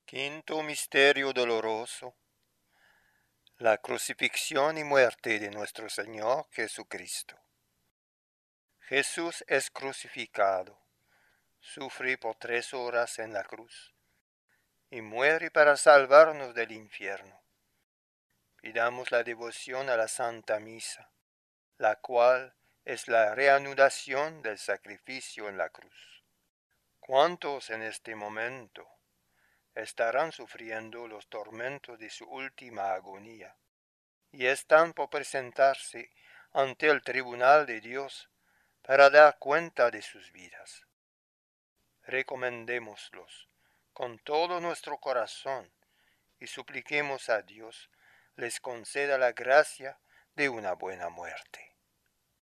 Quinto misterio doloroso: la crucifixión y muerte de nuestro Señor Jesucristo. Jesús es crucificado, sufre por 3 horas en la cruz y muere para salvarnos del infierno. Pidamos la devoción a la Santa Misa, la cual es la reanudación del sacrificio en la cruz. ¿Cuántos en este momento estarán sufriendo los tormentos de su última agonía y están por presentarse ante el tribunal de Dios para dar cuenta de sus vidas? Recomendémoslos con todo nuestro corazón y supliquemos a Dios les conceda la gracia de una buena muerte.